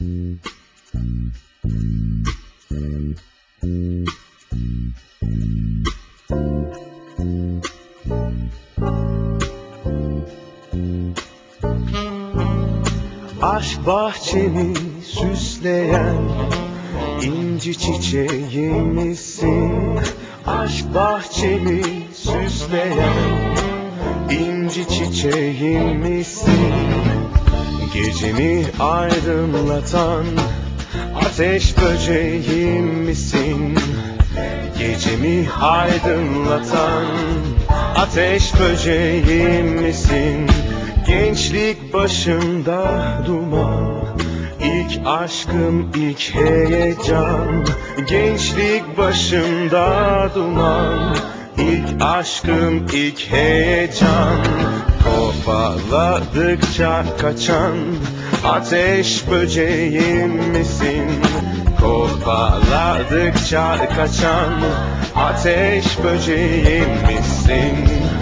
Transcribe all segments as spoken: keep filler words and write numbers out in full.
Aşk bahçemi süsleyen inci çiçeğim misin? Aşk bahçemi süsleyen inci çiçeğim misin? Gecemi aydınlatan ateş böceğim misin? Gecemi aydınlatan ateş böceğim misin? Gençlik başımda duman, ilk aşkım ilk heyecan. Gençlik başımda duman, ilk aşkım ilk heyecan. Kovaladıkça kaçan ateş böceğim misin? Kovaladıkça kaçan ateş böceğim misin?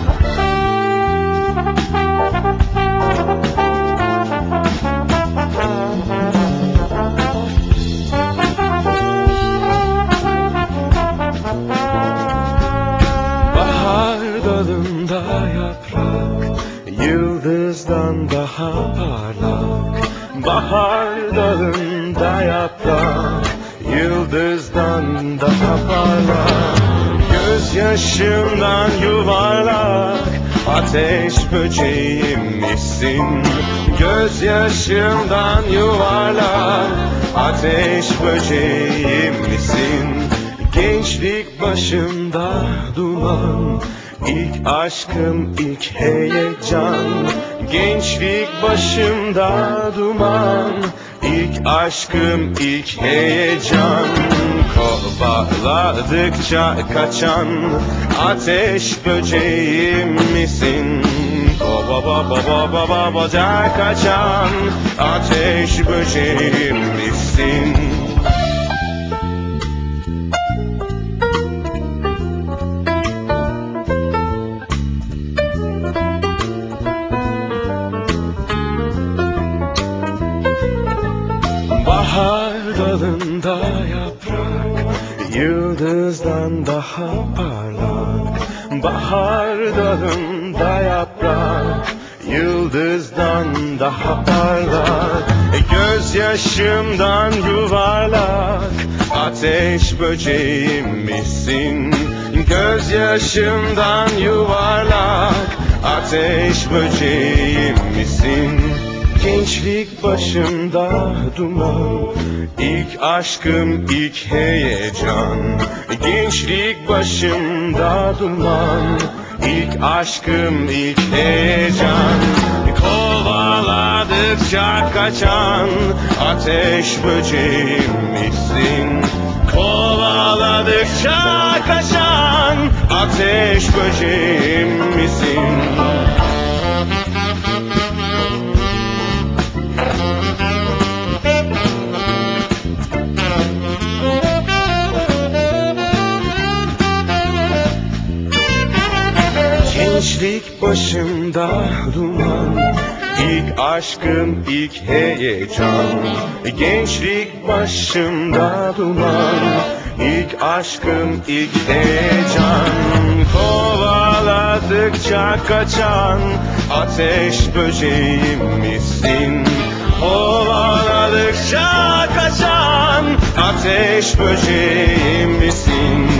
Bahar dalında yaprak, yıldızdan daha parlak. Bahar dalında yaprak, yıldızdan daha parlak. Gözyaşımdan yuvarlak ateş böceğim misin? Gözyaşımdan yuvarlak ateş böceğim misin? Gençlik başımda duman, ilk aşkım ilk heyecan. Gençlik başımda duman, ilk aşkım ilk heyecan. Kovaladıkça kaçan ateş böceğim misin? Kovaladıkça kaçan ateş böceğim misin? Bahar dalında yaprak, yıldızdan daha parlak. Bahar dalında yaprak, yıldızdan daha parlak. Gözyaşımdan yuvarlak ateş böceğim misin? Gözyaşımdan yuvarlak ateş böceğim misin? Gençlik başımda duman, ilk aşkım ilk heyecan. Gençlik başımda duman, ilk aşkım ilk heyecan. Kovaladıkça kaçan ateş böceğim misin? Kovaladıkça kaçan ateş böceğim misin? Gençlik başımda duman, ilk aşkım ilk heyecan. Gençlik başımda duman, ilk aşkım ilk heyecan. Kovaladıkça kaçan ateş böceğim misin? Kovaladıkça kaçan ateş böceğim misin?